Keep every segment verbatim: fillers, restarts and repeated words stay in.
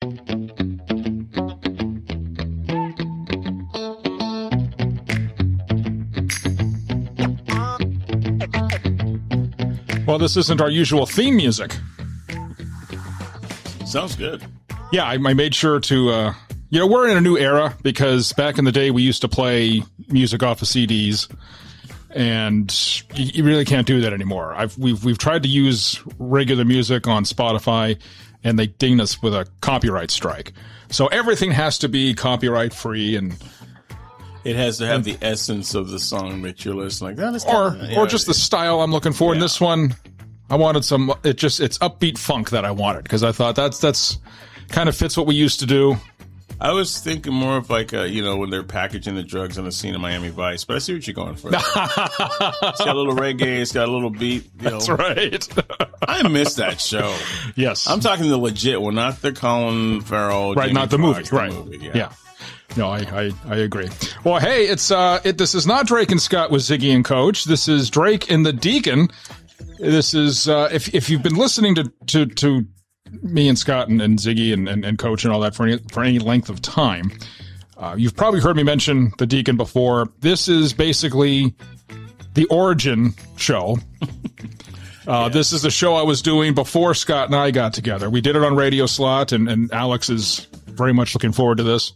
Well, this isn't our usual theme music. Sounds good. Yeah, I, I made sure to, uh, you know, we're in a new era because back in the day we used to play music off of C Ds, and you, you really can't do that anymore. I've we've we've tried to use regular music on Spotify, and they dinged us with a copyright strike. So everything has to be copyright free, and it has to have and, the essence of the song that you're listening. Like, that or kinda, yeah, or just the style I'm looking for. Yeah. In this one, I wanted some. It just it's upbeat funk that I wanted because I thought that's that's kind of fits what we used to do. I was thinking more of like a, you know, when they're packaging the drugs on the scene of Miami Vice, but I see what you're going for. It's got a little reggae, it's got a little beat. You That's know. right. I miss that show. Yes, I'm talking the legit one, not the Colin Farrell, right? Jamie Not the Foxx, movie, the right? Movie, yeah. yeah. No, I, I I agree. Well, hey, it's uh, it. This is not Drake and Scott with Ziggy and Coach. This is Drake and the Deacon. This is uh, if if you've been listening to to to. me and Scott and, and Ziggy and, and, and Coach and all that for any, for any length of time. Uh, you've probably heard me mention the Deacon before. This is basically the origin show. Uh, yeah. This is the show I was doing before Scott and I got together. We did it on Radio Slot, and, and Alex is very much looking forward to this.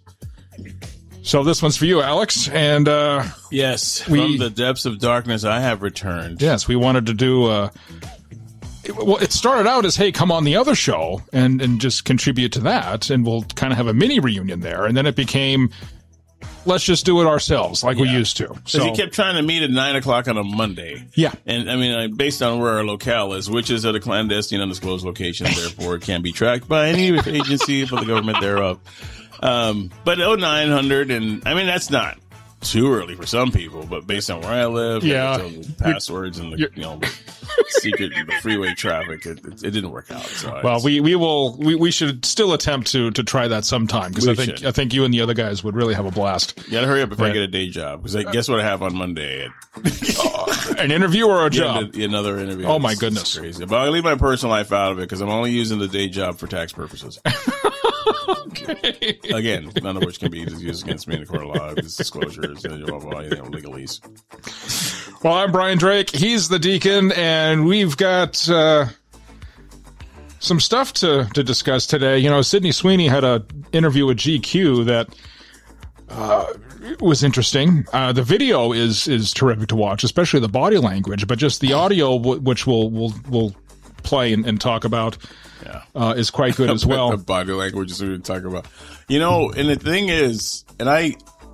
So this one's for you, Alex. And uh, yes, we, from the depths of darkness, I have returned. Yes, we wanted to do... Uh, Well, it started out as, hey, come on the other show and, and just contribute to that, and we'll kind of have a mini reunion there. And then it became, let's just do it ourselves like yeah. we used to. Because so, he kept trying to meet at nine o'clock on a Monday. Yeah. And, I mean, based on where our locale is, which is at a clandestine, undisclosed location, therefore it can be tracked by any agency for the government thereof. Um, but oh nine hundred, and, I mean, that's not too early for some people, but based on where I live, yeah. the passwords and the, you know, secret the freeway traffic, it, it, it didn't work out. So well, we, we will we, we should still attempt to to try that sometime because I think should. I think you and the other guys would really have a blast. You gotta hurry up if right. I get a day job, because I guess what I have on Monday. uh, an interview or a job? Yeah, another interview. Oh my it's, goodness, it's crazy. But I'll leave my personal life out of it because I'm only using the day job for tax purposes. Okay. Again, none of which can be used against me in the court of law. It's disclosures and blah, blah, blah, you know, legalese. Well, I'm Brian Drake. He's the Deacon, and we've got uh, some stuff to, to discuss today. You know, Sydney Sweeney had an interview with G Q that uh, was interesting. Uh, the video is is terrific to watch, especially the body language, but just the audio, w- which we'll we'll we'll play and, and talk about. Yeah. Uh, is quite good as well. The body language is what we're talking about. You know, and the thing is, and I,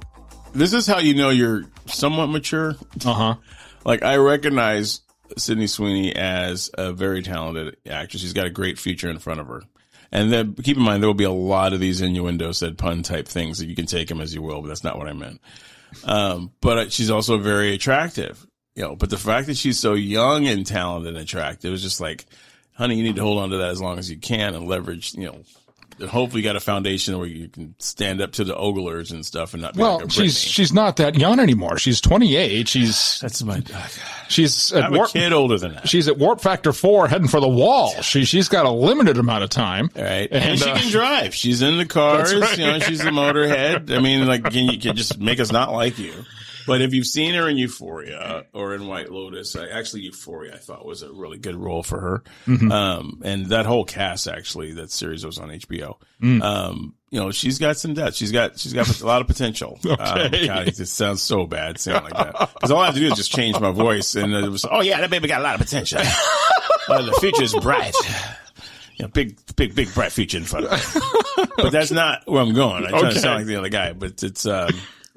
this is how you know you're somewhat mature. Uh-huh. Like, I recognize Sydney Sweeney as a very talented actress. She's got a great future in front of her. And then keep in mind, there will be a lot of these innuendo said pun type things that you can take them as you will, but that's not what I meant. Um, but she's also very attractive, you know, but the fact that she's so young and talented and attractive is just like, honey, you need to hold on to that as long as you can and leverage, you know, and hopefully you got a foundation where you can stand up to the oglers and stuff and not be well, like a she's she's not that young anymore. She's twenty-eight. She's that's my. She's at I'm warp, a kid older than that. She's at warp factor four, heading for the wall. She she's got a limited amount of time. All right, and, and she uh, can drive. She's in the cars. Right. You know, she's a motorhead. I mean, like, can you can just make us not like you? But if you've seen her in Euphoria or in White Lotus, I, actually Euphoria I thought was a really good role for her. Mm-hmm. Um, and that whole cast, actually, that series was on H B O. Mm. Um, you know, she's got some depth. She's got, she's got a lot of potential. Okay. Um, God, it just sounds so bad saying like that. Cause all I have to do is just change my voice and it was, oh yeah, that baby got a lot of potential. uh, the future is bright. You know, big, big, big, bright future in front of me. But that's not where I'm going. I'm trying okay. to sound like the other guy, but it's, um,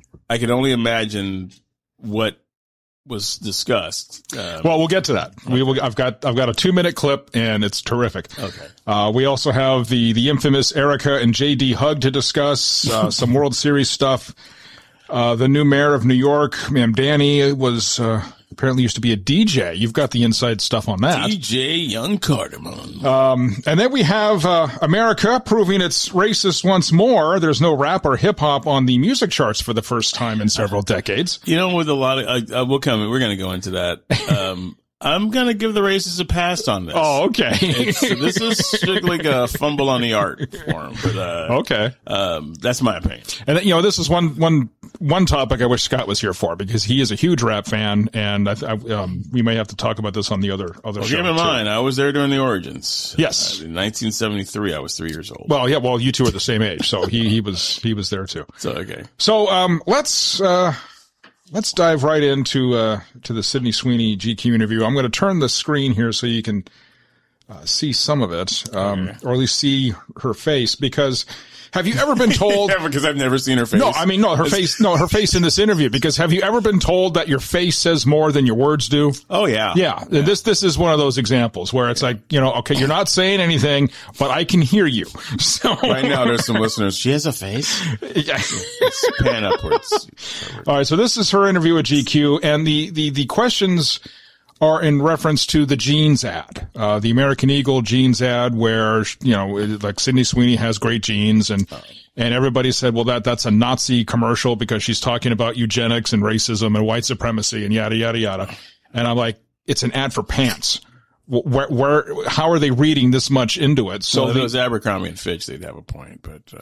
I can only imagine what was discussed. Um, well, we'll get to that. Okay. We will. I've got. I've got a two minute clip, and it's terrific. Okay. Uh, we also have the the infamous Erica and J D hug to discuss. Uh, some World Series stuff. Uh, the new mayor of New York, Ma'am Danny, was uh, apparently used to be a D J. You've got the inside stuff on that. D J Young Cardamom. Um, and then we have uh, America proving it's racist once more. There's no rap or hip hop on the music charts for the first time in several decades. You know, with a lot of, uh, uh, we'll come, we're going to go into that. Um, I'm going to give the racists a pass on this. Oh, okay. It's, this is strictly like a fumble on the art for him. But, uh, okay. Um, that's my opinion. And, you know, this is one, one, one topic I wish Scott was here for, because he is a huge rap fan, and I, I, um, we may have to talk about this on the other, other well, show. Keep in mind, I was there during the origins. Yes. Uh, in nineteen seventy-three, I was three years old. Well, yeah, well, you two are the same age, so he, he was, he was there too. So, okay. So, um, let's, uh, Let's dive right into uh, to the Sydney Sweeney G Q interview. I'm going to turn the screen here so you can uh, see some of it, um, okay. or at least see her face. Because have you ever been told? Yeah, because I've never seen her face. No, I mean no, her face. No, her face in this interview. Because have you ever been told that your face says more than your words do? Oh yeah, yeah. yeah. This this is one of those examples where it's yeah. like, you know, okay, you're not saying anything, but I can hear you. So right now, there's some listeners. She has a face. Yeah, it's pan upwards. All right, so this is her interview with G Q, and the the the questions are in reference to the jeans ad, uh, the American Eagle jeans ad, where, you know, like Sydney Sweeney has great jeans, and, and everybody said, well, that, that's a Nazi commercial because she's talking about eugenics and racism and white supremacy and yada, yada, yada. And I'm like, it's an ad for pants. Where, where, how are they reading this much into it? So well, if the, it was Abercrombie and Fitch, they'd have a point, but, uh,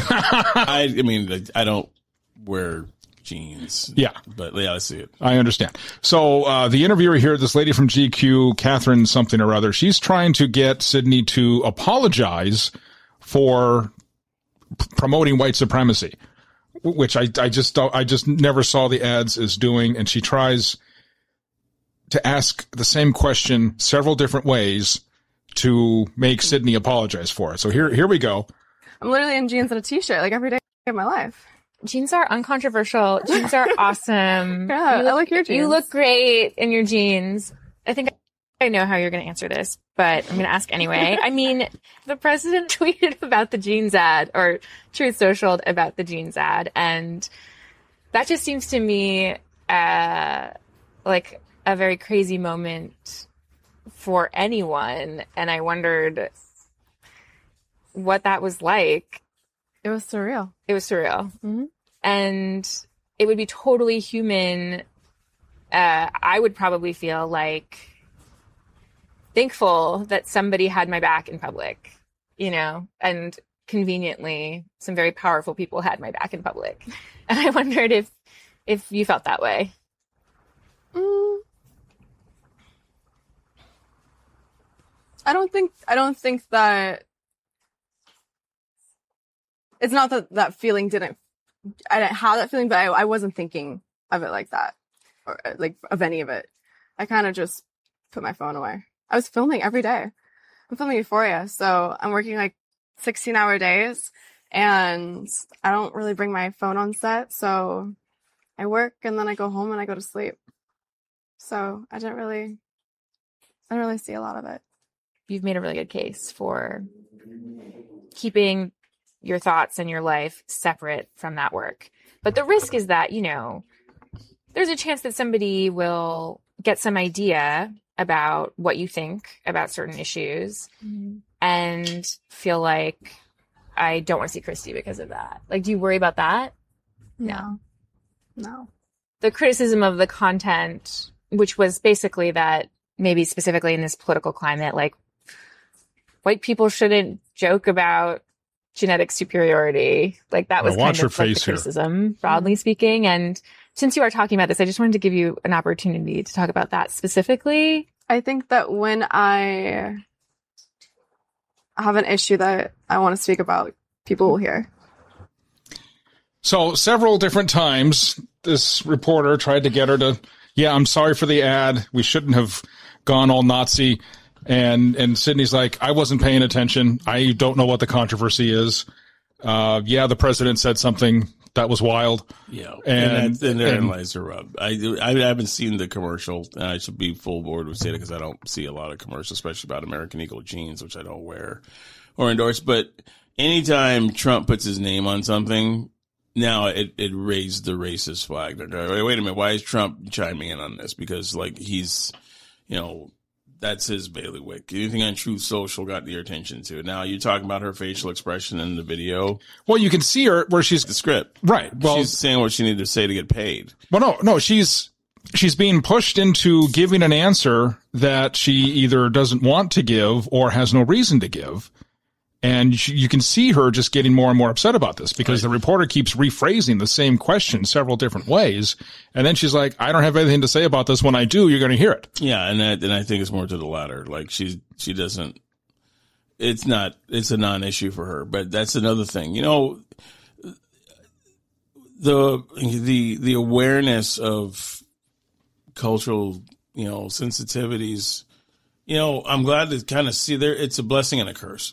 I, I mean, I don't wear jeans. Yeah. But yeah, I see it. I understand. So, uh, the interviewer here, this lady from G Q, Catherine something or other, she's trying to get Sydney to apologize for p- promoting white supremacy, which I, I just don't, I just never saw the ads as doing. And she tries to ask the same question several different ways to make Sydney apologize for it. So here, here we go. I'm literally in jeans and a t-shirt like every day of my life. Jeans are uncontroversial. Jeans are awesome. Yeah, you look, I like your jeans. You look great in your jeans. I think I know how you're going to answer this, but I'm going to ask anyway. I mean, the president tweeted about the jeans ad, or Truth Socialed about the jeans ad, and that just seems to me uh, like a very crazy moment for anyone, and I wondered what that was like. It was surreal. It was surreal. Mm-hmm. And it would be totally human. Uh, I would probably feel like thankful that somebody had my back in public, you know, and conveniently some very powerful people had my back in public. And I wondered if, if you felt that way. Mm. I don't think, I don't think that it's not that that feeling didn't, I didn't have that feeling, but I, I wasn't thinking of it like that, or like of any of it. I kind of just put my phone away. I was filming every day. I'm filming Euphoria, so I'm working like sixteen hour days, and I don't really bring my phone on set, so I work and then I go home and I go to sleep. So I didn't really, I didn't really see a lot of it. You've made a really good case for keeping your thoughts and your life separate from that work. But the risk is that, you know, there's a chance that somebody will get some idea about what you think about certain issues mm-hmm. and feel like, I don't want to see Christy because of that. Like, do you worry about that? No. No. The criticism of the content, which was basically that maybe specifically in this political climate, like, white people shouldn't joke about genetic superiority. Like, that was well, kind of like the criticism, here. broadly mm-hmm. speaking. And since you are talking about this, I just wanted to give you an opportunity to talk about that specifically. I think that when I have an issue that I want to speak about, people will hear. So several different times, this reporter tried to get her to, yeah, I'm sorry for the ad. We shouldn't have gone all Nazi. And, and Sydney's like, I wasn't paying attention. I don't know what the controversy is. Uh, yeah, the president said something that was wild. Yeah. And, and, that, and therein lies the rub. I, I haven't seen the commercial, and I should be full board with Seda because I don't see a lot of commercials, especially about American Eagle jeans, which I don't wear or endorse. But anytime Trump puts his name on something, now it, it raised the racist flag. Like, wait, wait a minute. Why is Trump chiming in on this? Because, like, he's, you know, that's his bailiwick. Anything on Truth Social got your attention to. Now you're talking about her facial expression in the video. Well, you can see her where she's the script. Right. Well, she's saying what she needed to say to get paid. Well, no, no, she's she's being pushed into giving an answer that she either doesn't want to give or has no reason to give. And she, you can see her just getting more and more upset about this because right. the reporter keeps rephrasing the same question several different ways. And then she's like, I don't have anything to say about this. When I do, you're going to hear it. Yeah. And I, and I think it's more to the latter. Like she's, she doesn't, it's not, it's a non-issue for her, but that's another thing, you know, the, the, the awareness of cultural, you know, sensitivities. You know, I'm glad to kind of see there. It's a blessing and a curse.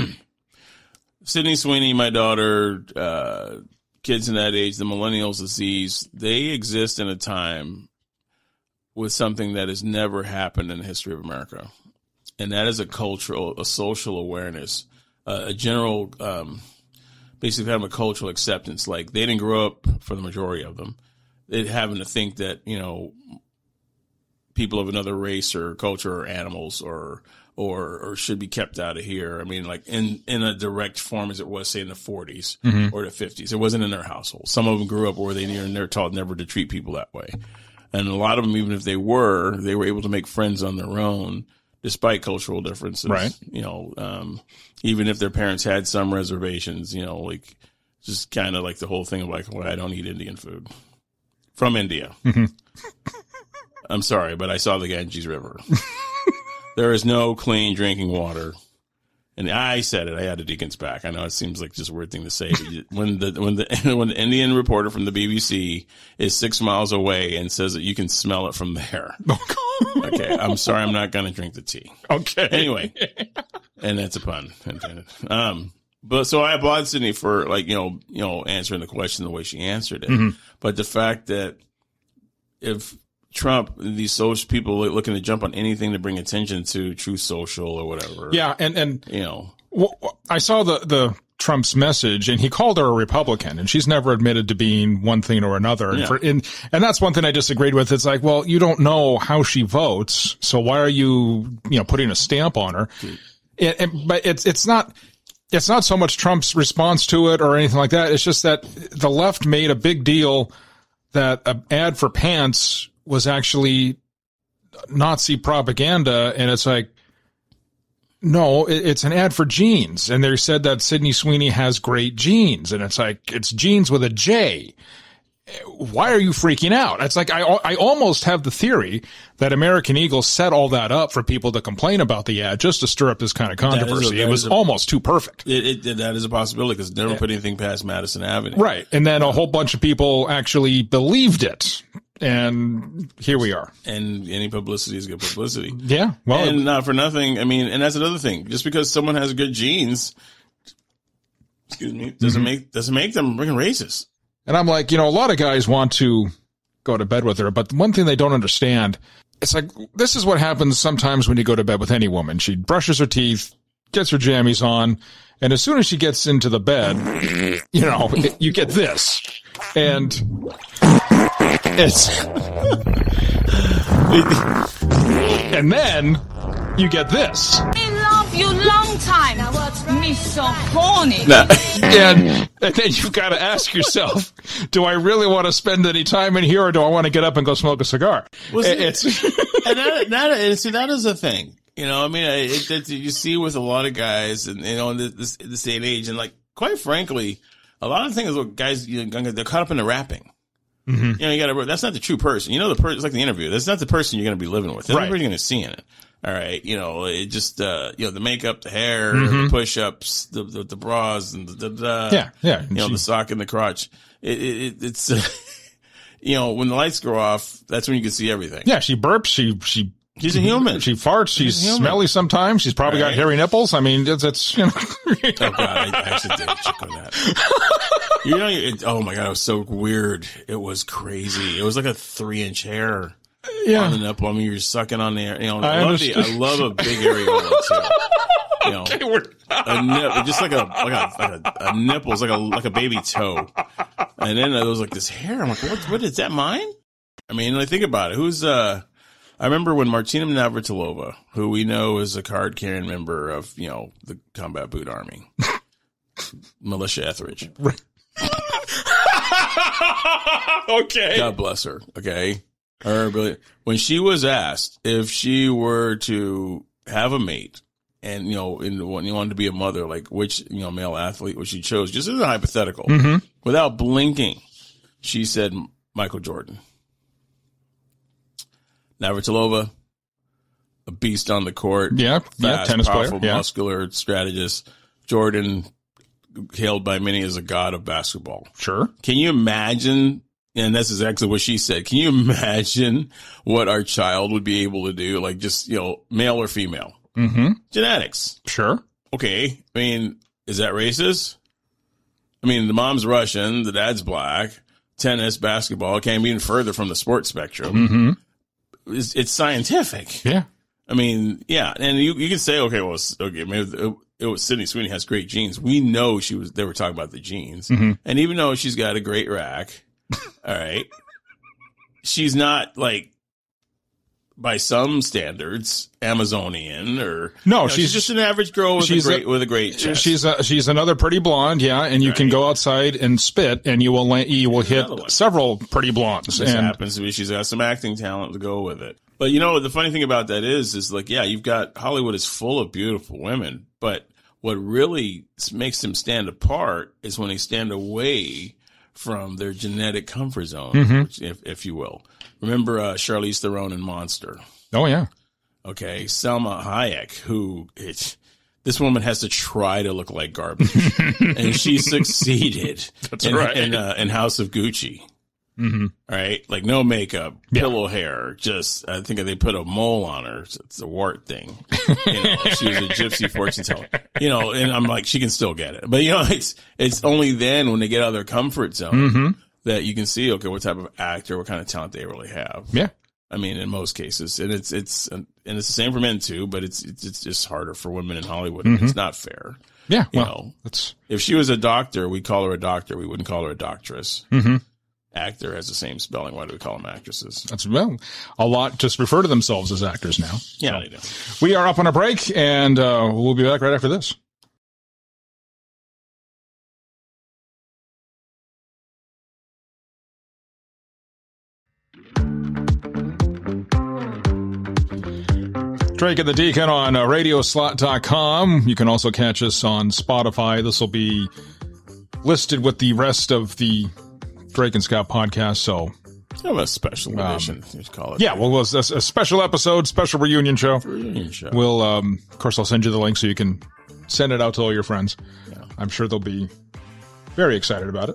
Sydney Sweeney, my daughter, uh, kids in that age, the millennials, the Z's, they exist in a time with something that has never happened in the history of America. And that is a cultural, a social awareness, uh, a general, um, basically having a cultural acceptance. Like they didn't grow up, for the majority of them, they having to think that, you know, people of another race or culture or animals or, or, or should be kept out of here. I mean, like in, in a direct form as it was, say, in the forties mm-hmm. or the fifties. It wasn't in their household. Some of them grew up where they were taught never to treat people that way. And a lot of them, even if they were, they were able to make friends on their own despite cultural differences. Right. You know, um, even if their parents had some reservations, you know, like just kind of like the whole thing of like, well, I don't eat Indian food from India. Mm-hmm. I'm sorry, but I saw the Ganges River. There is no clean drinking water. And I said it. I had a deacon's back. I know it seems like just a weird thing to say. But when the when the when the Indian reporter from the B B C is six miles away and says that you can smell it from there. Okay, I'm sorry. I'm not going to drink the tea. Okay. Anyway, and that's a pun. Um, but so I applaud Sydney for like you know you know answering the question the way she answered it. Mm-hmm. But the fact that if Trump, these social people looking to jump on anything to bring attention to Truth Social or whatever. Yeah, and and you know, well, I saw the the Trump's message, and he called her a Republican, and she's never admitted to being one thing or another. And yeah. for and and that's one thing I disagreed with. It's like, well, you don't know how she votes, so why are you you know putting a stamp on her? And, and, but it's it's not. It's not so much Trump's response to it or anything like that. It's just that the left made a big deal that an ad for pants was actually Nazi propaganda. And it's like, no, it's an ad for jeans. And they said that Sydney Sweeney has great jeans. And it's like, it's jeans with a J. Why are you freaking out? It's like, I, I almost have the theory that American Eagle set all that up for people to complain about the ad just to stir up this kind of controversy. A, it was a, almost too perfect. It, it, that is a possibility because never yeah. put anything past Madison Avenue. Right. And then a whole bunch of people actually believed it. And here we are. And any publicity is good publicity. Yeah. Well, and not for nothing. I mean, and that's another thing. Just because someone has good genes, excuse me, doesn't mm-hmm. make doesn't make them freaking racist. And I'm like, you know, a lot of guys want to go to bed with her, but one thing they don't understand, it's like, this is what happens sometimes when you go to bed with any woman. She brushes her teeth, gets her jammies on, and as soon as she gets into the bed, you know, you get this. And it's, and then you get this. You long time, me so horny. Nah. and, and then you've got to ask yourself, do I really want to spend any time in here, or do I want to get up and go smoke a cigar? Well, see, it's and that, that, see, that is a thing. You know, I mean, it, it, you see with a lot of guys, and you know, in this, this day and age, and like, quite frankly, a lot of things with guys, you know, they're caught up in the rapping. Mm-hmm. You know, you got to. That's not the true person. You know, the person. It's like the interview. That's not the person you're going to be living with. That's right. not the person you're going to see in it. All right, you know, it just, uh, you know, the makeup, the hair, mm-hmm. the push-ups, the, the, the bras, and the, the, the yeah, yeah. you know, she, the sock and the crotch. It, it, it's, uh, you know, when the lights go off, that's when you can see everything. Yeah, she burps, she, she, she's a human. She farts, she's, she's smelly sometimes, she's probably right. got hairy nipples. I mean, it's, it's you know. Oh, God, I, I actually did check on that. You know, it, oh, my God, it was so weird. It was crazy. It was like a three-inch hair. Yeah. On the nipple. I mean, you're sucking on the air. You know, I, I, love, the, I love a big areola too. You know, okay, a nip, just like a like a like a, a nipple is like a like a baby toe. And then there was like this hair. I'm like, what? What is that? Mine? I mean, like, think about it. Who's uh? I remember when Martina Navratilova, who we know is a card-carrying member of you know the Combat Boot Army, Militia Etheridge. Okay. God bless her. Okay. Her ability. When she was asked if she were to have a mate and, you know, in, when you wanted to be a mother, like which, you know, male athlete would she chose, just as a hypothetical, Mm-hmm. without blinking, she said Michael Jordan. Navratilova, a beast on the court. Yeah, fast, yeah, tennis powerful, player. Yeah. muscular strategist. Jordan, hailed by many as a god of basketball. Sure. Can you imagine? And that's exactly what she said. Can you imagine what our child would be able to do? Like just, you know, male or female. Mm-hmm. Genetics. Sure. Okay. I mean, is that racist? I mean, the mom's Russian, the dad's black, tennis, basketball, can't be even further from the sports spectrum. Mm-hmm. It's, it's scientific. Yeah. I mean, yeah. And you, you can say, okay, well, it's- okay, maybe it, it was Sydney Sweeney has great genes. We know she was, they were talking about the genes. Mm-hmm. And even though she's got a great rack, all right, she's not like, by some standards, Amazonian or No, you know, she's- she's just an average girl with a she's a- great with a great chest. She's a, she's another pretty blonde, yeah, and you can Right. go outside and spit, and you will la- you will hit Another one. several pretty blondes. Just And happens to be she's got some acting talent to go with it. But you know the funny thing about that is is like yeah, you've got Hollywood is full of beautiful women, but what really makes them stand apart is when they stand away from their genetic comfort zone, Mm-hmm. which, if if you will. Remember uh, Charlize Theron in Monster? oh yeah, Okay, Selma Hayek, who it's, this woman has to try to look like garbage, and she succeeded That's in, right. in, uh, in House of Gucci. mm-hmm. Right, like no makeup, Yeah. pillow hair. Just I think they put a mole on her. It's a wart thing. You know, she was a gypsy fortune teller. You know, and I'm like, she can still get it. But you know, it's it's only then when they get out of their comfort zone Mm-hmm. that you can see, okay, what type of actor, what kind of talent they really have. yeah, I mean, in most cases, and it's it's and it's the same for men too. But it's it's, it's just harder for women in Hollywood. Mm-hmm. It's not fair. yeah. You Well, know, that's if she was a doctor, we'd call her a doctor. We wouldn't call her a doctress. mm-hmm. Actor has the same spelling. Why do we call them actresses? that's well, a lot just refer to themselves as actors now. Yeah, they do. We are up on a break, and uh, we'll be back right after this. Drake and the Deacon on uh, radio slot dot com. You can also catch us on Spotify. This will be listed with the rest of the Drake and Scott podcast. So, Have a special edition. you call it. yeah, well, it's a, a special episode, special reunion show. Reunion show. We'll, um, of course, I'll send you the link so you can send it out to all your friends. Yeah. I'm sure they'll be very excited about it.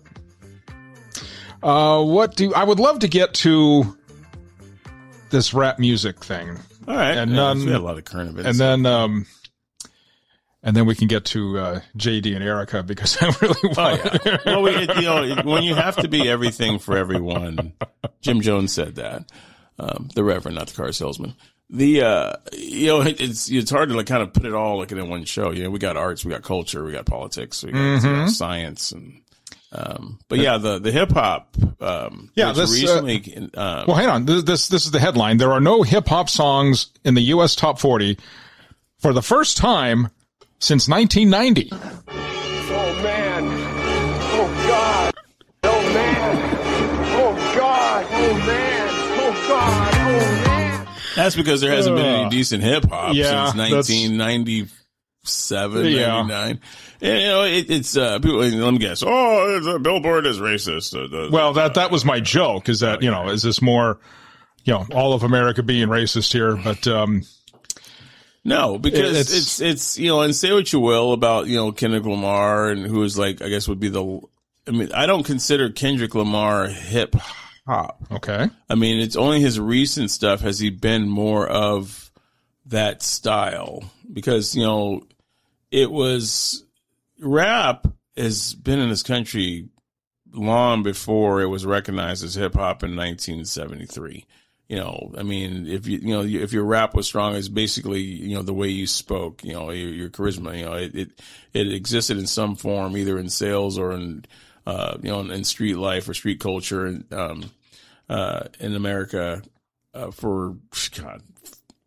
Uh, what do I would love to get to this rap music thing. All right. And Yeah, none- we had a lot of current events. And then, um, and then we can get to uh, J D and Erica because I really want. Oh, yeah. Well, we, you know, when you have to be everything for everyone, Jim Jones said that. Um, the Reverend, not the car salesman. The, uh, you know, it, it's, it's hard to like kind of put it all like in one show. You know, we got arts, we got culture, we got politics, we got, we got science and, um, but yeah, the, the hip hop, um, Yeah, which this, uh, recently, um, Well, hang on. This, this this is the headline. There are no hip hop songs in the U S top forty for the first time since nineteen ninety. Oh man. Oh God. Oh man. Oh God. Oh man. Oh God. Oh man. that's because there hasn't been Uh, any decent hip hop yeah, since that's- nineteen ninety-seven, Yeah. ninety-nine. And, you know, it, it's, uh, people, let me guess. Oh, it's, uh, Billboard is racist. Uh, the- Well, that that was my joke. Is that you know is this more you know all of America being racist here? But um, No, because It's- it's, it's, you know, and say what you will about, you know, Kendrick Lamar and who is like, I guess would be the, I mean, I don't consider Kendrick Lamar hip hop. okay, I mean, it's only his recent stuff has he been more of that style because, you know, it was rap has been in this country long before it was recognized as hip hop in nineteen seventy-three. You know, I mean, if you, you know, if your rap was strong, it's basically, you know, the way you spoke, you know, your, your charisma, you know, it, it, it existed in some form, either in sales or in, uh, you know, in, in street life or street culture, and, um, uh, in America, uh, for, God,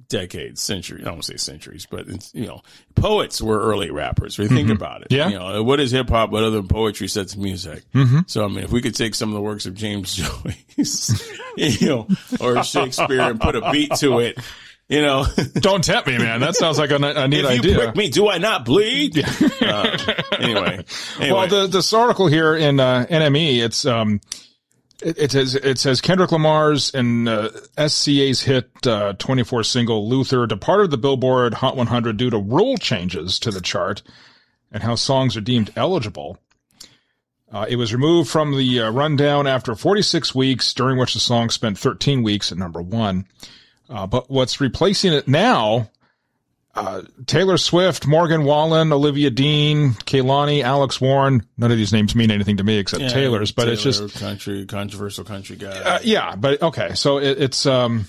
decades, centuries. I don't want to say centuries, but it's, you know, poets were early rappers. When you think Mhm. about it, Yeah. you know, what is hip hop but other than poetry sets music? Mhm. So, I mean, if we could take some of the works of James Joyce, you know, or Shakespeare and put a beat to it, you know, Don't tempt me, man. That sounds like a, a neat if you idea. prick me, do I not bleed? uh, anyway, anyway. Well, the, this article here in uh, N M E, it's um, it, it says it says Kendrick Lamar's and uh, S C A's hit uh, twenty-four single "Luther" departed the Billboard Hot one hundred due to rule changes to the chart and how songs are deemed eligible. Uh, it was removed from the uh, rundown after forty-six weeks, during which the song spent thirteen weeks at number one. Uh, but what's replacing it now? Uh, Taylor Swift, Morgan Wallen, Olivia Dean, Kehlani, Alex Warren. None of these names mean anything to me except Yeah, Taylor's, but Taylor, it's just, country, controversial country guy. uh, yeah, but okay. So it, it's, um,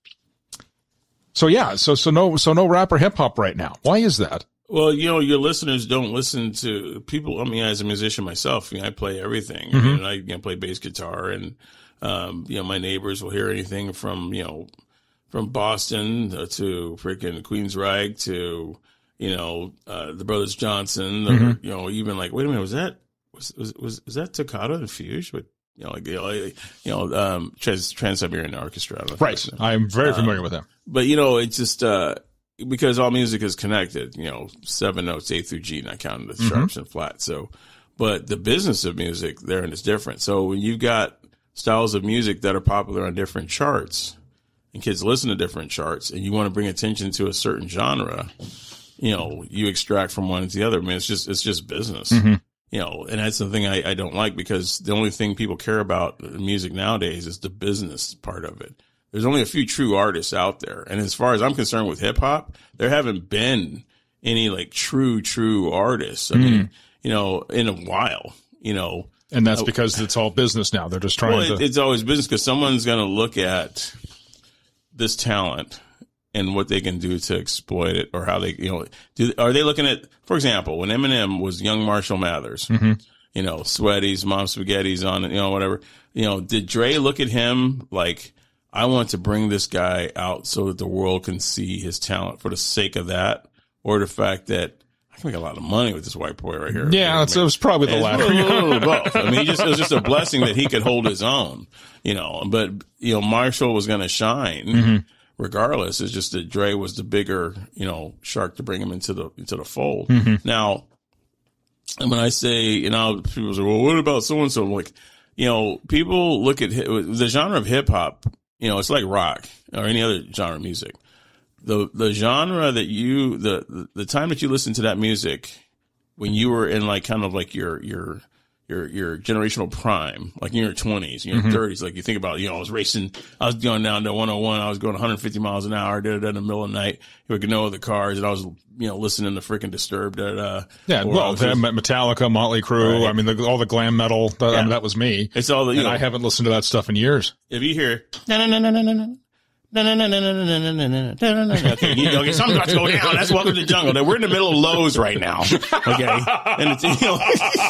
so yeah, so, so no, so no rap or hip hop right now. Why is that? Well, you know, your listeners don't listen to people. I mean, as a musician myself, you know, I play everything. Mhm. And I you know, play bass guitar, and um, you know, my neighbors will hear anything from you know, from Boston to freaking Queensryche to you know, uh, the Brothers Johnson, or Mhm. you know, even like, wait a minute, was that was was was, was that Toccata and Fuge? But you know, like you know, like, you know um, Trans Trans Siberian Orchestra, I don't know if Right. you know. I'm very Um, familiar with them. But you know, it's just uh, because all music is connected. You know, seven notes, A through G, not counting the Mhm. sharps and flats. So, but the business of music there and is different. So when you've got styles of music that are popular on different charts, and kids listen to different charts, and you want to bring attention to a certain genre, you know, you extract from one to the other. I mean, it's just it's just business. Mhm. You know, and that's the thing I, I don't like, because the only thing people care about in music nowadays is the business part of it. There's only a few true artists out there. And as far as I'm concerned with hip hop, there haven't been any like true, true artists. I mean, you know, in a while, you know. And that's uh, because it's all business now. They're just trying well, it, to. it's always business, because someone's going to look at this talent and what they can do to exploit it, or how they, you know, do, are they looking at, for example, when Eminem was young Marshall Mathers, Mhm. you know, Sweaties, Mom Spaghetti's on it, you know, whatever, you know, did Dre look at him like, I want to bring this guy out so that the world can see his talent for the sake of that, or the fact that I can make a lot of money with this white boy right here? Yeah, it's, it was probably the It's latter. a little, little of both. I mean, he just, it was just a blessing that he could hold his own, you know, but, you know, Marshall was going to shine Mhm. regardless. It's just that Dre was the bigger, you know, shark to bring him into the, into the fold. Mhm. Now, and when I say, you know, people say, well, what about so-and-so? I'm like, you know, people look at hi- the genre of hip hop, you know, it's like rock or any other genre of music. The, the genre that you, the, the time that you listen to that music, when you were in like kind of like your, your, your, your generational prime, like in your twenties, your Mhm. thirties, like you think about, you know, I was racing, I was going down to one oh one, I was going one hundred fifty miles an hour, da, da, da, in the middle of the night, you could know the cars, and I was, you know, listening to freaking Disturbed, da, da. Yeah, Or I well, was them, just- Metallica, Motley Crue. Right. I mean, the, all the glam metal. That, I Yeah. mean, that was me. It's all the, you And know, I haven't listened to that stuff in years. if you hear, no, no, no, no, no, no, no. No, no, no, no, no, no, no, no, no, no, no, no. Okay, you know, okay, something's about to go down. That's Welcome to the Jungle. We're in the middle of Lowe's right now. Okay. And it's, you know,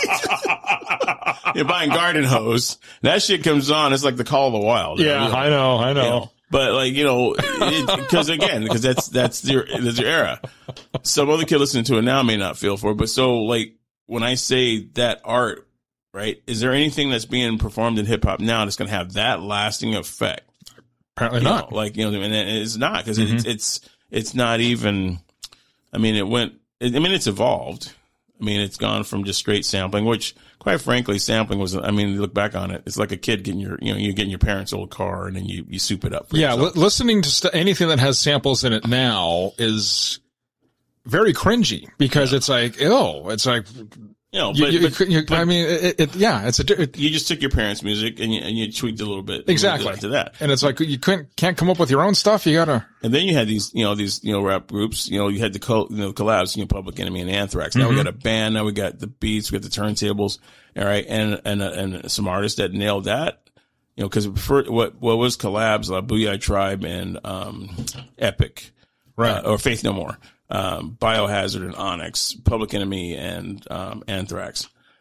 you're buying garden hose. That shit comes on. It's like the Call of the Wild. Yeah, you know, I know, I know. you know. But like, you know, because again, because that's, that's your, that's your era. Some other kid listening to it now may not feel for it. But so like, when I say that art, right, is there anything that's being performed in hip hop now that's going to have that lasting effect? Apparently You not. know, like, you know, and it's not, because Mhm. it's, it's, it's not even, I mean, it went, I mean, it's evolved. I mean, it's gone from just straight sampling, which quite frankly, sampling was, I mean, you look back on it, it's like a kid getting your, you know, you're getting your parents' old car and then you, you soup it up. For Yeah, li- yourself. listening to st- anything that has samples in it now is very cringy, because it's like, oh, it's like, you know, you, but, you, but, you- but I mean, it, it, yeah, it's a, di- it, you just took your parents' music and you, and you tweaked it a little bit. Exactly. To that. and it's like, you couldn't, can't come up with your own stuff. You gotta, And then you had these, you know, these, you know, rap groups, you know, you had the co- you know, collabs, you know, Public Enemy and Anthrax. Now Mhm. we got a band, now we got the beats, we got the turntables, all right, and, and, uh, and some artists that nailed that, you know, cause for what, what was collabs, like Booyah Tribe and, um, Epic, right. uh, or Faith No More, um, Biohazard and Onyx, Public Enemy and, um, Anthrax.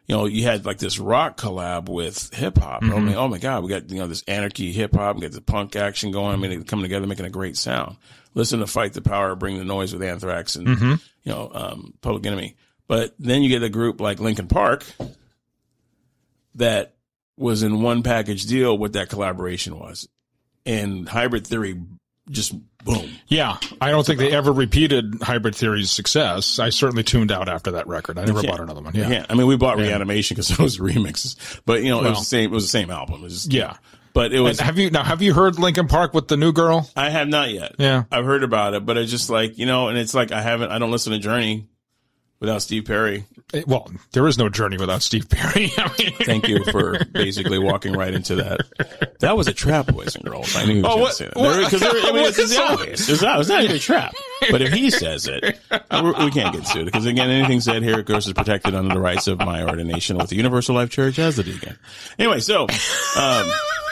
you know, you had like this rock collab with hip hop. Mm-hmm. I mean, oh my God, we got, you know, this anarchy hip hop, we got the punk action going. I mean, they're coming together, making a great sound. Listen to Fight the Power, Bring the Noise with Anthrax and, mm-hmm. you know, um, Public Enemy. But then you get a group like Linkin Park that was in one package deal what that collaboration was. And Hybrid Theory just boom. Yeah. I don't think they ever repeated Hybrid Theory's success. I certainly tuned out after that record. I never bought another one. Yeah. yeah. I mean, we bought yeah. Reanimation because it was remixes, but you know, well, it was the same, it was the same album. It was just, yeah. But it was. And have you, now have you heard Linkin Park with the new girl? I have not yet. Yeah. I've heard about it, but it's just like, you know, and it's like, I haven't, I don't listen to Journey without Steve Perry. Well, there is no Journey without Steve Perry. I mean. Thank you for basically walking right into that. That was a trap, boys and girls. I knew you were oh, going to say that. Because I mean, it's, it's obvious. It's not, it's not even a trap. But if he says it, we can't get sued. Because again, anything said here, of course, is protected under the rights of my ordination with the Universal Life Church as the deacon. Anyway, so, um,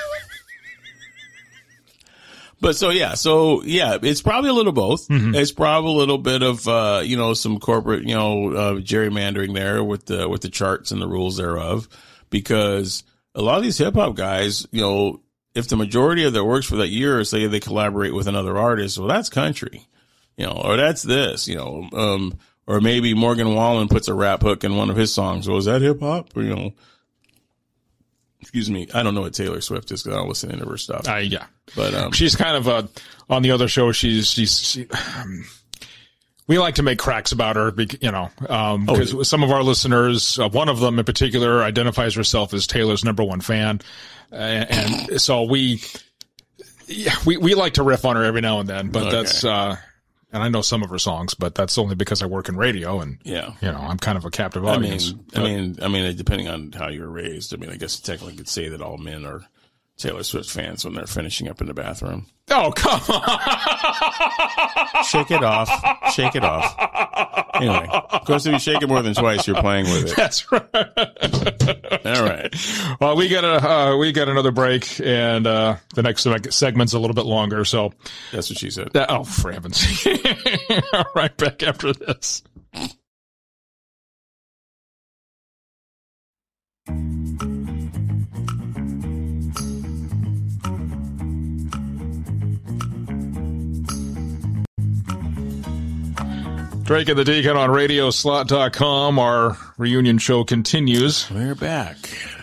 But so, yeah, so, yeah, it's probably a little both. Mm-hmm. It's probably a little bit of, uh, you know, some corporate, you know, uh, gerrymandering there with the, with the charts and the rules thereof, because a lot of these hip hop guys, you know, if the majority of their works for that year, say they collaborate with another artist, well, that's country, you know, or that's this, you know, um, or maybe Morgan Wallen puts a rap hook in one of his songs. Well, is that hip hop? Or, you know, excuse me. I don't know what Taylor Swift is because I don't listen to her stuff. Uh, yeah. But, um, she's kind of a, on the other show, she's, she's, she, um, we like to make cracks about her, you know, um, because oh, some of our listeners, uh, one of them in particular identifies herself as Taylor's number one fan. Uh, and so we, yeah, we, we like to riff on her every now and then, but okay. that's, uh, and I know some of her songs, but that's only because I work in radio and, yeah, you know, I'm kind of a captive audience. I mean, but, I mean, I mean, depending on how you were raised, I mean, I guess technically you could say that all men are Taylor Swift fans when they're finishing up in the bathroom. Oh, come on. Shake it off. Shake it off. Anyway, of course, if you shake it more than twice, you're playing with it. That's right. All right. Well, we got a, uh, we got another break and, uh, the next segment's a little bit longer. So that's what she said. That, oh, for heaven's sake. All right. Back after this. Drake and the Deacon on radio slot dot com. Our reunion show continues. We're back.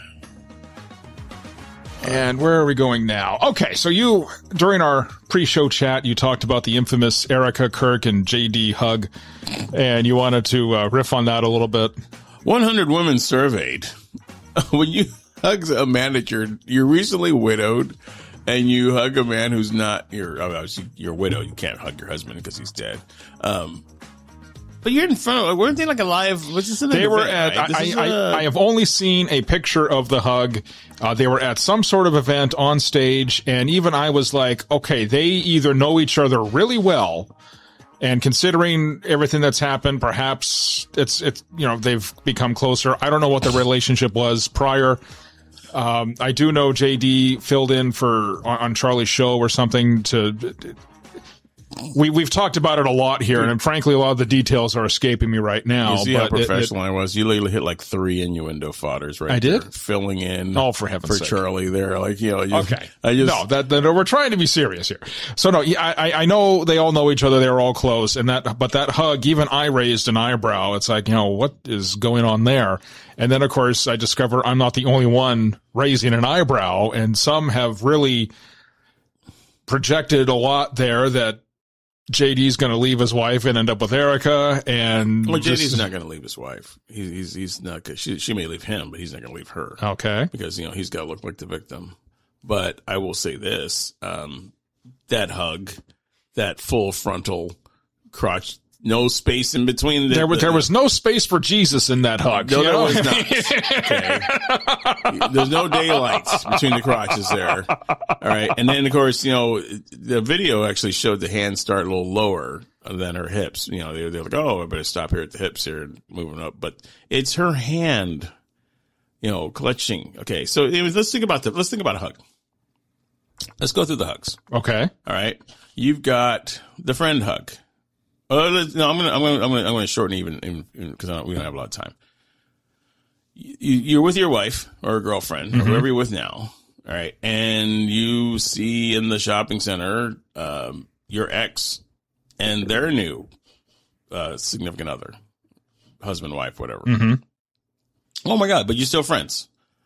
And where are we going now? Okay, so you, during our pre-show chat, you talked about the infamous Erica Kirk and J D hug, and you wanted to uh, riff on that a little bit. one hundred women surveyed. When you hug a man that you're, you're recently widowed, and you hug a man who's not, you're, obviously, you're widow, you can't hug your husband because he's dead. Um, But you're in front of, weren't they like a live, what's this? They were at, right? I, I, a... I have only seen a picture of the hug. Uh, they were at some sort of event on stage, and even I was like, okay, they either know each other really well, and considering everything that's happened, perhaps it's, it's, you know, they've become closer. I don't know what the relationship was prior. Um, I do know J D filled in for, on, on Charlie's show or something to, We, we've talked about it a lot here, and frankly, a lot of the details are escaping me right now. You see but how professional it, it, I was? You literally hit like three innuendo fodders right I there, did? Filling in. Oh, for heaven's for sake. Charlie there. Like, you know. You, okay. I just, no, that, that, we're trying to be serious here. So, no, I, I know they all know each other. They're all close. And that, but that hug, even I raised an eyebrow. It's like, you know, what is going on there? And then, of course, I discover I'm not the only one raising an eyebrow, and some have really projected a lot there that J D's going to leave his wife and end up with Erica, and well, J D's not going to leave his wife. He, he's he's not. She she may leave him, but he's not going to leave her. Okay, because you know he's got to look like the victim. But I will say this: um, that hug, that full frontal crotch, no space in between. The, there was the, there was no space for Jesus in that hug. No, there was not. Okay, there's no daylight between the crotches there. All right, and then of course you know the video actually showed the hands start a little lower than her hips. You know they're they're like, oh, I better stop here at the hips here and moving up. But it's her hand, you know, clutching. Okay, so anyways, let's think about the let's think about a hug. Let's go through the hugs. Okay. All right, you've got the friend hug. Uh, no, I'm gonna, I'm gonna, I'm gonna, I'm gonna shorten even, even because we don't have a lot of time. you, you're with your wife or girlfriend, Mm-hmm. or whoever you're with now. All right. And you see in the shopping center, um, your ex and their new, uh, significant other, husband, wife, whatever. Mm-hmm. Oh my God. But you're still friends.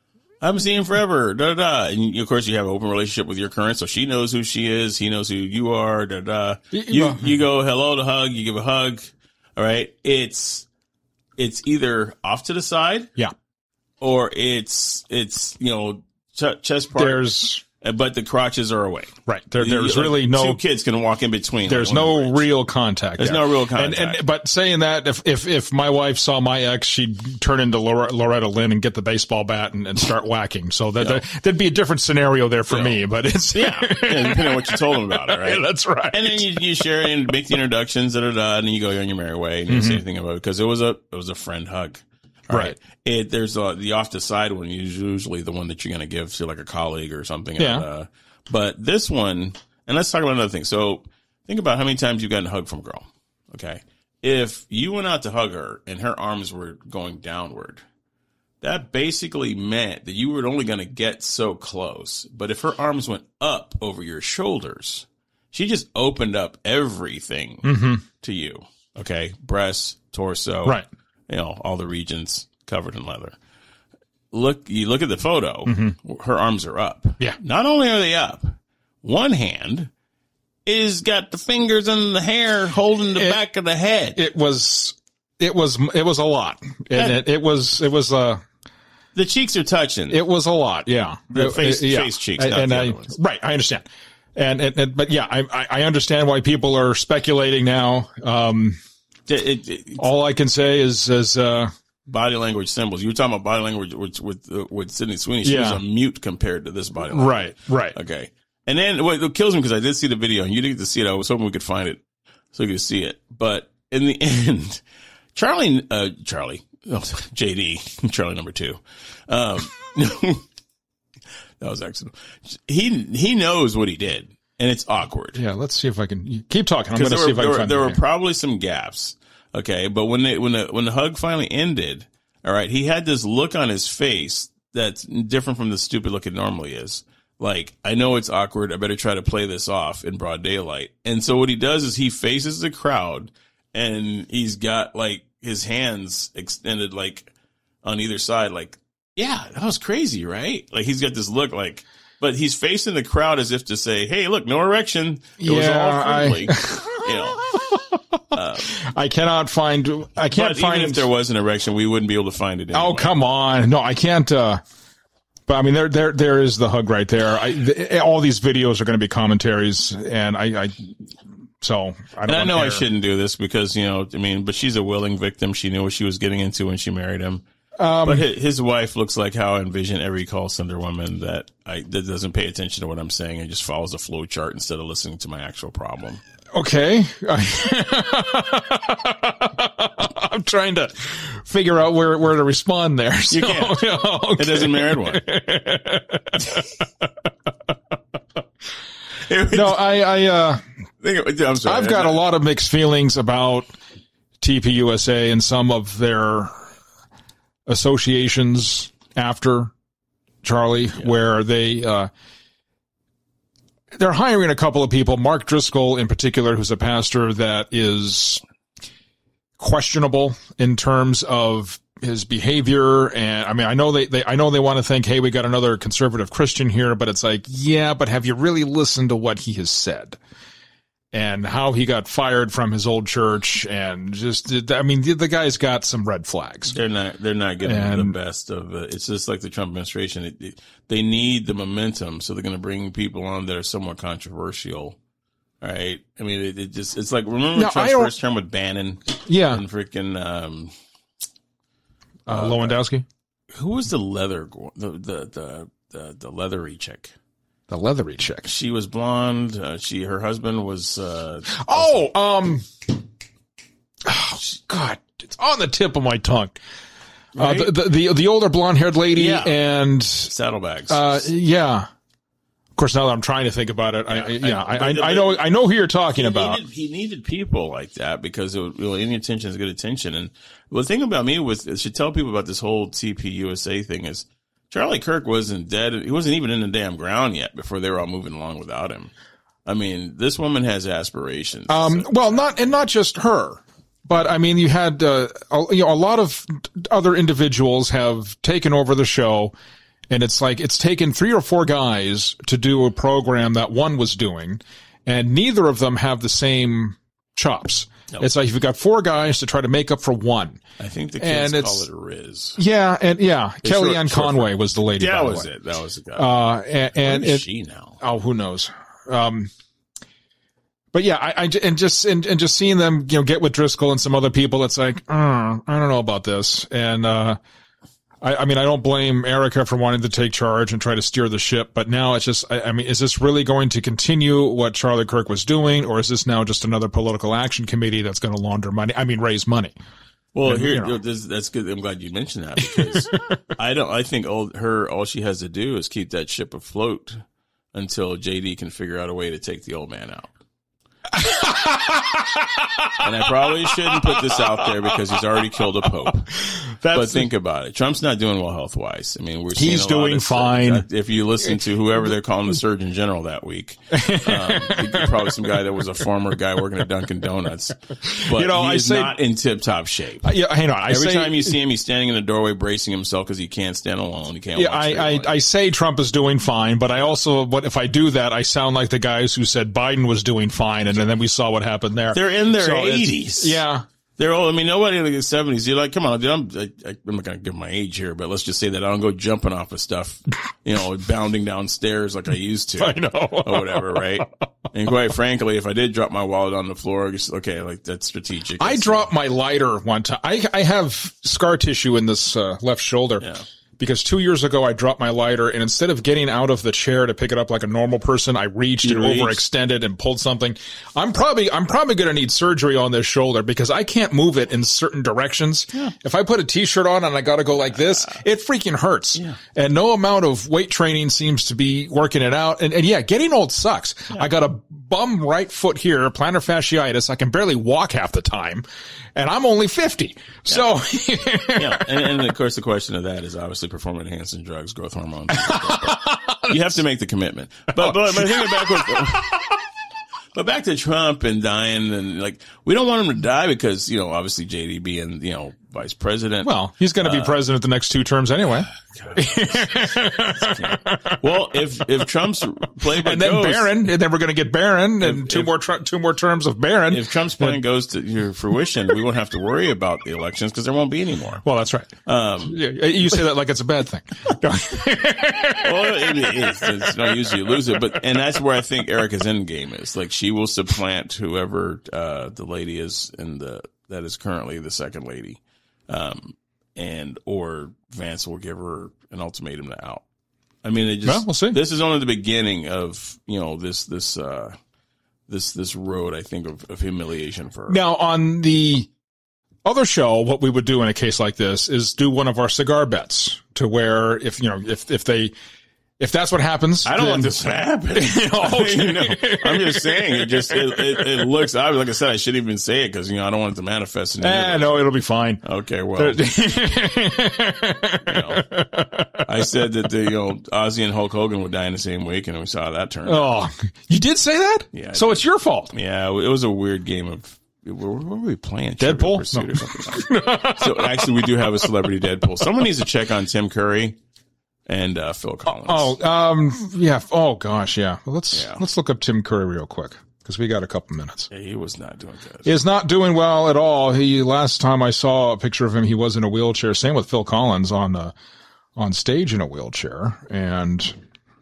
I haven't seen him forever. Da, da, da. And of course you have an open relationship with your current. So she knows who she is. He knows who you are. Da, da. You, you go hello to hug. You give a hug. All right. It's, it's either off to the side. Yeah. Or it's, it's, you know, ch- chest part. There's, but the crotches are away. right. There, there's You- really no, two kids can walk in between. there's like, on the no bridge. real contact. There's there. no real And, contact. and, but saying that, if, if, if my wife saw my ex, she'd turn into Lore- Loretta Lynn and get the baseball bat and, and start whacking. So that, Yeah. that, that'd be a different scenario there for Yeah. me, but it's, yeah, yeah, depending on what you told them about it, right? that's right. And then you, you share and make the introductions, da da da, and then you go on your merry way and you don't say anything about it because it was a it was a friend hug, All Right. It there's a, the off the side one is usually the one that you're going to give to like a colleague or something. Yeah. And, uh, but this one, and let's talk about another thing. So think about how many times you've gotten a hug from a girl. Okay, if you went out to hug her and her arms were going downward, that basically meant that you were only going to get so close. But if her arms went up over your shoulders, she just opened up everything Mm-hmm. to you. Okay. Breasts, torso, Right. you know, all the regions covered in leather. Look, you look at the photo, her arms are up. Yeah. Not only are they up, one hand is got the fingers and the hair holding the It- back of the head. It was, it was, it was a lot. And it, it was, it was, uh, the cheeks are touching. it was a lot. Yeah. The It- face- it- yeah. face cheeks, And, not and the I, other ones. right. I understand. And, and, and, but yeah, I, I- I understand why people are speculating now. Um, It- it- it- all I can say is, is, uh, body language symbols. You were talking about body language with with, uh, with Sydney Sweeney. She Yeah. was a mute compared to this body language. right, right. Okay. And then what what kills me, because I did see the video and you didn't get to see it. I was hoping we could find it so you could see it. But in the end, Charlie, uh, Charlie, oh, J D, Charlie number two. Um, that was excellent. He, he knows what he did and it's awkward. Yeah. Let's see if I can you keep talking. I'm going Because to there, see were, if I there, can were, find there it were here. probably some gaps. Okay. But when they, when the, when the hug finally ended, all right, he had this look on his face that's different from the stupid look it normally is. Like, I know it's awkward. I better try to play this off in broad daylight. And so what he does is he faces the crowd and he's got like his hands extended like on either side. Like, yeah, that was crazy, right? Like he's got this look like, but he's facing the crowd as if to say, hey, look, no erection. It was Yeah, all I- friendly. You know. I cannot find, I can't But find even if there was an erection, we wouldn't be able to find it. Oh, anyway. come on. No, I can't, uh, but I mean, there, there, there is the hug right there. I, th- all these videos are going to be commentaries and I, I, so I don't And I know wanna I hear- shouldn't do this because, you know, I mean, but she's a willing victim. She knew what she was getting into when she married him. Um, But his, his wife looks like how I envision every call center woman that I, that doesn't pay attention to what I'm saying and just follows a flow chart instead of listening to my actual problem. Okay. I'm trying to figure out where, where to respond there. You So, can't. okay. It doesn't merit one. No, I, I, uh, I'm sorry. I've got a lot of mixed feelings about T P U S A and some of their associations after Charlie, where they, uh, they're hiring a couple of people, Mark Driscoll in particular, who's a pastor that is questionable in terms of his behavior. And I mean, I know they, they, I know they want to think, hey, we got another conservative Christian here, but it's like, yeah, but have you really listened to what he has said? And how he got fired from his old church, and just, I mean, the, the guy's got some red flags. They're not. They're not getting And- the best of it. It's just like the Trump administration. It, it, they need the momentum, so they're going to bring people on that are somewhat controversial. All right. I mean, it, it just. It's like remember No, I Trump's don't- first term with Bannon Yeah, and freaking um, uh, Lewandowski, who was the leather go- the the the the, the leathery chick. the leathery chick. She was blonde. Uh, she her husband was. Uh, Oh, um, oh, God, it's on the tip of my tongue. Right? Uh, the, the, the, the older blonde haired lady Yeah. and, Saddlebags. uh, yeah. Of course, now that I'm trying to think about it, I, I yeah, I, I, but- I know, I know who you're talking he about. Needed, he needed people like that because it would, well, any attention is good attention. And well, the thing about me was, I should tell people about this whole T P U S A thing is Charlie Kirk wasn't dead. He wasn't even in the damn ground yet before they were all moving along without him. I mean, this woman has aspirations. Um, so. well, not, and not just her, but I mean, you had, uh, a, you know, a lot of other individuals have taken over the show. And it's like, it's taken three or four guys to do a program that one was doing, and neither of them have the same chops. Nope. It's like you've got four guys to try to make up for one. I think the kids and call it a Riz. Yeah, and yeah, It's Kellyanne short, Conway short was the lady. Yeah, by that the was way. it. That was the guy. Uh, and, and Where is it, she now? Oh, who knows? Um, but yeah, I, I and just and, and just seeing them, you know, get with Driscoll and some other people, it's like, uh, I don't know about this, and uh. I, I mean, I don't blame Erica for wanting to take charge and try to steer the ship, but now it's just, I, I mean, is this really going to continue what Charlie Kirk was doing, or is this now just another political action committee that's going to launder money? I mean, raise money. Well, and, here, you know. this, that's good. I'm glad you mentioned that because I don't, I think all her, all she has to do is keep that ship afloat until J D can figure out a way to take the old man out. And I probably shouldn't put this out there because he's already killed a pope. That's but think about it. Trump's not doing well health wise. I mean, we're seeing He's a lot doing of fine. stuff. If you listen to whoever they're calling the Surgeon General that week, um, probably some guy that was a former guy working at Dunkin' Donuts. But You know, he I is say- not in tip top shape. Yeah, hang on. I Every say, time you see him, he's standing in the doorway bracing himself because he can't stand alone. He can't. yeah, walk I, straight I, away. I say Trump is doing fine, but I also, what if I do that, I sound like the guys who said Biden was doing fine, and then we saw what happened there. They're in their So it's- eighties. Yeah. They're old. I mean, nobody in the seventies. You're like, come on, dude, I'm, I, I'm not going to give my age here, but let's just say that I don't go jumping off of stuff, you know, bounding downstairs like I used to. I know. Or whatever, right? And quite frankly, if I did drop my wallet on the floor, just, okay, like that's strategic. I That's- dropped my lighter one time. I, I have scar tissue in this uh, left shoulder. Yeah. Because two years ago I dropped my lighter, and instead of getting out of the chair to pick it up like a normal person, I reached You and reached? overextended and pulled something. I'm probably I'm probably going to need surgery on this shoulder because I can't move it in certain directions. Yeah. If I put a t-shirt on and I got to go like this, it freaking hurts. Yeah. And no amount of weight training seems to be working it out. And, and yeah, getting old sucks. Yeah. I got a bum right foot here, plantar fasciitis. I can barely walk half the time, and I'm only fifty. Yeah. So yeah, and, and of course the question of that is obviously performance enhancing drugs, growth hormone. You have to make the commitment. But but, but thinking backwards, but back to Trump and dying, and like we don't want him to die because you know obviously J D being you know vice president. Well, he's going to be uh, president the next two terms anyway. Well, if if Trump's playbook and then goes, Barron, and then we're going to get Barron, and If- two if- more tr- two more terms of Barron. if Trump's plan goes to your fruition, we won't have to worry about the elections because there won't be any more. Well, that's right. Um, Yeah, you say that like it's a bad thing. well, it is. It's no use you lose it, but and that's where I think Erica's end game is. Like she will supplant whoever uh, the lady is in the that is currently the second lady, um, and or Vance will give her an ultimatum to out. I mean, it just Well, we'll see. This is only the beginning of you know this this uh, this this road I think of, of humiliation for her. Now, on the other show, what we would do in a case like this is do one of our cigar bets to where if, you know, if, if they, if that's what happens. I don't then- want this to happen. You know, okay. You know, I'm just saying it just, it, it, it looks, I, like I said, I shouldn't even say it because, you know, I don't want it to manifest in Eh, no, it'll be fine. Okay, well, you know, I said that the, you know, Ozzy and Hulk Hogan would die in the same week and we saw how that turned out. Oh, you did say that? Yeah, I So did. it's your fault. Yeah, it was a weird game of, where, where were we playing? Deadpool? Trivial Pursuit or something like that. So actually we do have a celebrity Deadpool. Someone needs to check on Tim Curry and uh, Phil Collins. Oh, um, yeah. Oh gosh. Yeah. Well, let's, Yeah. let's look up Tim Curry real quick because we got a couple minutes. Yeah, he was not doing good. He is not doing well at all. He, last time I saw a picture of him, he was in a wheelchair. Same with Phil Collins on, uh, on stage in a wheelchair. And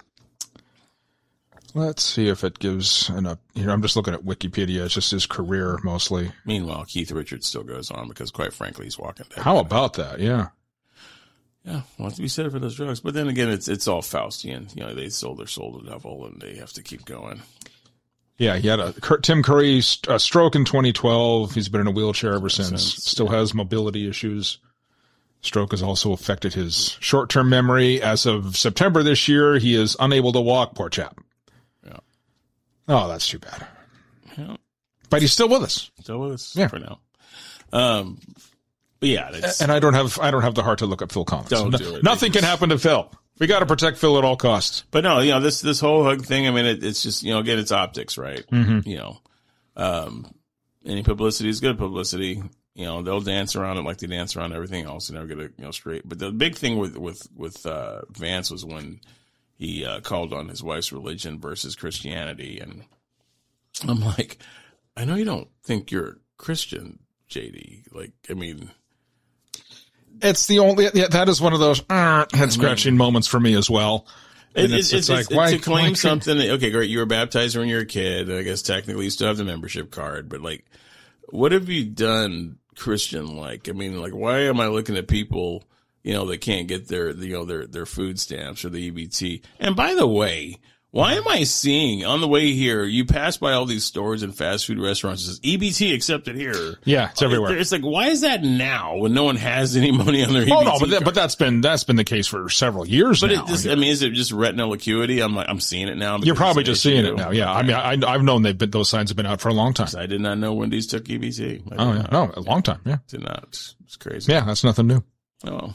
let's see if it gives an up here. I'm just looking at Wikipedia. It's just his career mostly. Meanwhile, Keith Richards still goes on because, quite frankly, he's walking dead. How about that? Yeah. Yeah, well, to be said for those drugs. But then again, it's it's all Faustian. You know, they sold their soul to the devil, and they have to keep going. Yeah. He had a Tim Curry st- a stroke in twenty twelve. He's been in a wheelchair ever since. Since, Still has mobility issues. Stroke has also affected his short-term memory. As of September this year, he is unable to walk, poor chap. Yeah. Oh, that's too bad. Yeah. But he's still with us. Still with us Yeah. for now. Um, but yeah. It's, And I don't have I don't have the heart to look up Phil Collins. Don't No- do it. Nothing can happen to Phil. We got to protect Phil at all costs. but no, you know, this, this whole hug thing, I mean, it, it's just, you know, again, it's optics, right? Mm-hmm. You know, um, any publicity is good publicity. You know, they'll dance around it like they dance around everything else and never get it, you know, straight. But the big thing with, with, with, uh, Vance was when he, uh, called on his wife's religion versus Christianity. And I'm like, I know you don't think you're Christian, J D. Like, I mean, It's the only yeah, that is one of those uh, head scratching moments for me as well. It, And it's, it's, it's, like, why to claim why- something. That, okay, great. You were baptized when you were a kid. I guess technically you still have the membership card, but like, what have you done Christian like? I mean, like, why am I looking at people, you know, that can't get their, you know, their, their food stamps or the E B T? And by the way, why am I seeing on the way here, you pass by all these stores and fast food restaurants, it says E B T accepted here. Yeah, it's everywhere. It's like, why is that now when no one has any money on their E B T Oh no, but that, card? but that's been that's been the case for several years But now. it just, I mean, is it just retinal acuity? I'm like, I'm seeing it now. You're because probably it's an just seeing issue. it now. Yeah, I mean, I, I've known they've been those signs have been out for a long time. I did not know Wendy's took E B T. I Oh did yeah, not. no, a long time. Yeah, Did not. It's, it's crazy. yeah, that's nothing new. Oh.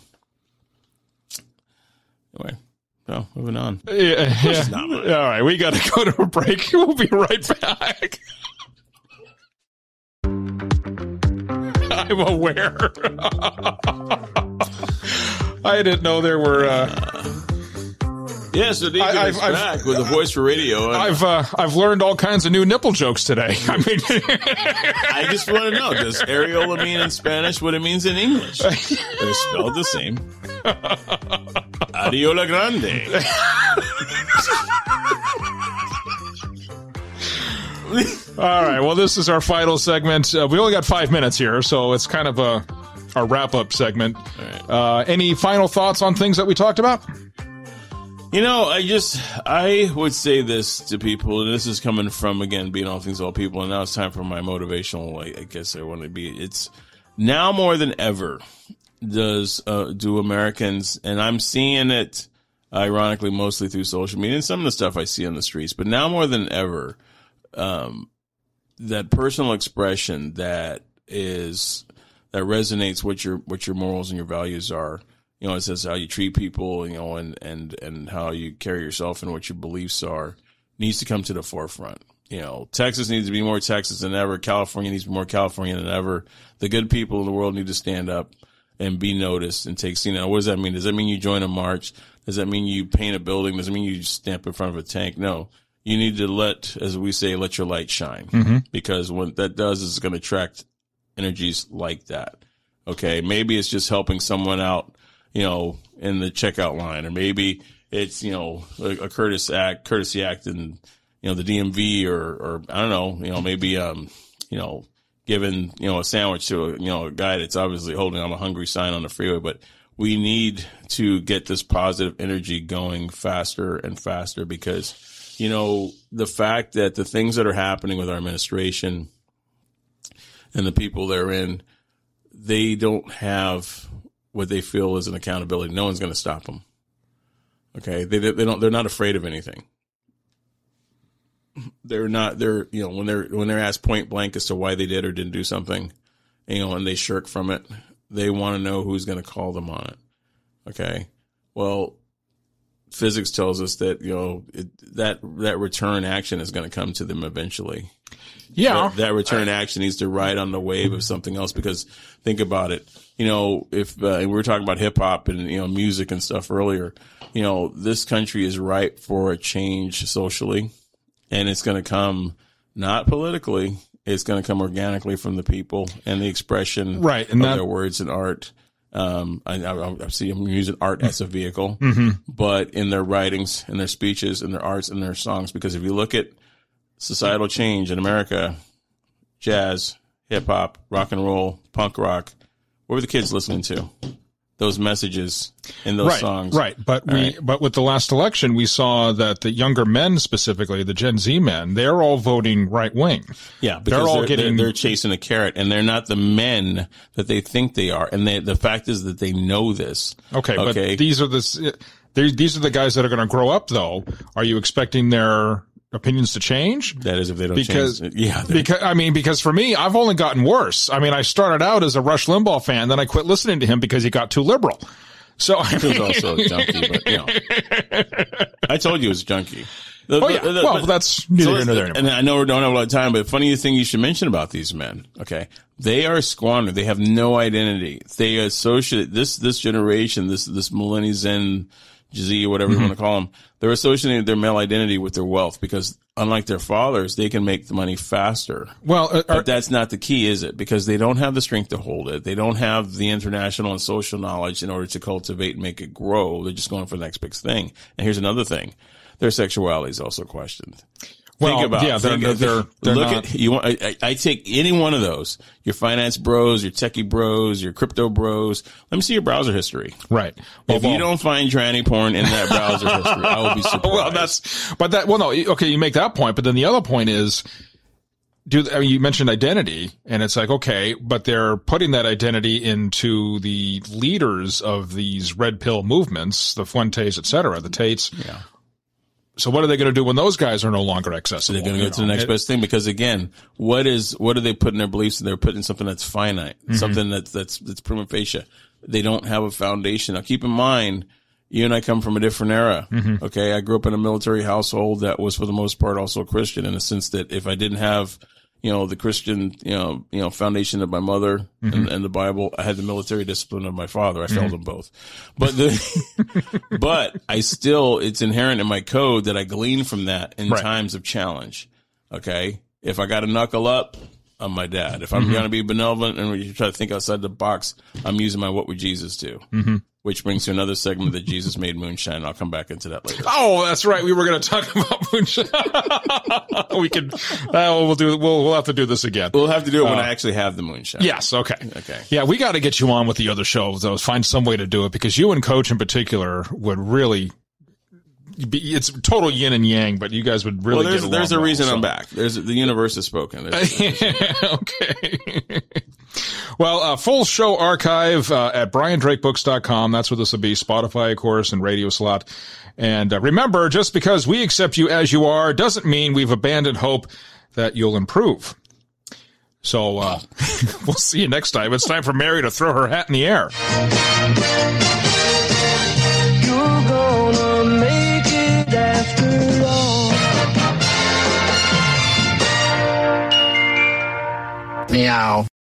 Anyway, no, moving on. Yeah, yeah. not All right, we got to go to a break. We'll be right back. I'm aware. I didn't know there were. Uh, Yeah, so Deacon I- is I've- back with a voice for radio. And I've uh, I've learned all kinds of new nipple jokes today. I mean, I just want to know, does areola mean in Spanish what it means in English? They're spelled the same. Areola grande. all right. Well, this is our final segment. Uh, we only got five minutes here, so it's kind of a a wrap up segment. right. Uh, any final thoughts on things that we talked about? You know, I just, I would say this to people, and this is coming from, again, being all things, all people, and now it's time for my motivational, I, I guess I want to be, it's now more than ever does, uh, do Americans, and I'm seeing it, ironically, mostly through social media and some of the stuff I see on the streets, but now more than ever, um, that personal expression that is, that resonates what your, what your morals and your values are. You know, it says how you treat people, you know, and, and, and how you carry yourself and what your beliefs are needs to come to the forefront. You know, Texas needs to be more Texas than ever. California needs to be more California than ever. The good people in the world need to stand up and be noticed and take scene. Now, what does that mean? Does that mean you join a march? Does that mean you paint a building? Does it mean you stamp in front of a tank? No. You need to let, as we say, let your light shine. Mm-hmm. Because what that does is it's going to attract energies like that. Okay. Maybe it's just helping someone out, you know, in the checkout line, or maybe it's, you know, a, a courtesy act, courtesy act in, you know, the D M V, or, or I don't know, you know, maybe, um, you know, giving, you know, a sandwich to a, you know, a guy that's obviously holding I'm a hungry sign on the freeway. But we need to get this positive energy going faster and faster, because, you know, the fact that the things that are happening with our administration and the people they're in, they don't have what they feel is an accountability. No one's going to stop them. Okay. They, they don't, they're not afraid of anything. They're not, they're, you know, when they're, when they're asked point blank as to why they did or didn't do something, you know, and they shirk from it, they want to know who's going to call them on it. Okay. Well, physics tells us that, you know, it, that, that return action is going to come to them eventually. Yeah. That, that return action needs to ride on the wave of something else, because think about it. You know, if, uh, and we were talking about hip hop and, you know, music and stuff earlier, you know, this country is ripe for a change socially, and it's going to come not politically. It's going to come organically from the people and the expression Right, and of that- their words and art. Um, I, I, I see them using art as a vehicle, Mm-hmm. but in their writings, in their speeches, in their arts, and their songs, because if you look at societal change in America, jazz, hip hop, rock and roll, punk rock, what were the kids listening to? those messages in those right, songs. Right. But All we, right. but with the last election, we saw that the younger men, specifically the Gen Z men, they're all voting right wing. Yeah, because they're they're, all they're, getting, they're chasing a carrot, and they're not the men that they think they are. And they, the fact is that they know this. okay, Okay. but these are the, they're- these are the guys that are going to grow up though. Are you expecting their opinions to change? That is if they don't Because, change. Yeah. they're- because, I mean, because for me, I've only gotten worse. I mean, I started out as a Rush Limbaugh fan, then I quit listening to him because he got too liberal. So, I He was mean, also a junkie, but you know, I told you he was a junkie. The- oh yeah, the- the- well, but- that's neither so here nor there and anymore. I know we don't have a lot of time, but funny thing you should mention about these men. Okay, they are squandered. They have no identity. They associate this this generation, this this millennial Zen Z, whatever Mm-hmm. you want to call them. They're associating their male identity with their wealth because, unlike their fathers, they can make the money faster. Well, uh, are, But that's not the key, is it? Because they don't have the strength to hold it. They don't have the international and social knowledge in order to cultivate and make it grow. They're just going for the next big thing. And here's another thing. Their sexuality is also questioned. well, Think about, yeah, they're, think- they're, they're look not, at, you want, I, I I take any one of those, your finance bros, your techie bros, your crypto bros. Let me see your browser history. right. Well, If you well, don't find tranny porn in that browser history, I will be surprised. well, that's, but that, well, no, okay, you make that point, but then the other point is, do, I mean, you mentioned identity, and it's like, okay, but they're putting that identity into the leaders of these red pill movements, the Fuentes, et cetera, the Tates. Yeah. So what are they going to do when those guys are no longer accessible? They're going to you go to know? the next It- best thing because again, what is what do they put in their beliefs? They're putting something that's finite, Mm-hmm. something that's that's that's prima facie. They don't have a foundation. Now, keep in mind, you and I come from a different era. Mm-hmm. Okay, I grew up in a military household that was, for the most part, also Christian, in the sense that if I didn't have, you know, the Christian, you know, you know, foundation of my mother Mm-hmm. and, and the Bible, I had the military discipline of my father. I failed them both, but the, but I still, it's inherent in my code that I glean from that in Right. times of challenge. Okay, if I got to knuckle up, I'm my dad. If I'm Mm-hmm. going to be benevolent and you try to think outside the box, I'm using my what would Jesus do? Mm-hmm. Which brings to another segment that Jesus made moonshine. I'll come back into that later. Oh, that's right. We were going to talk about moonshine. we can, uh, we'll do, we'll, we'll have to do this again. We'll have to do it when I actually have the moonshine. Yes. Okay. Okay. Yeah, we got to get you on with the other shows, though. Find some way to do it because you and Coach in particular would really be, it's total yin and yang, but you guys would really Well, there's get there's a along well, reason so. I'm back. There's the universe has spoken. There's- Okay. Well, uh, full show archive uh, at brian drake books dot com. That's where this will be. Spotify, of course, and Radio Slot. And uh, remember, just because we accept you as you are doesn't mean we've abandoned hope that you'll improve. So uh, we'll see you next time. It's time for Mary to throw her hat in the air. You're gonna make it after all. Meow.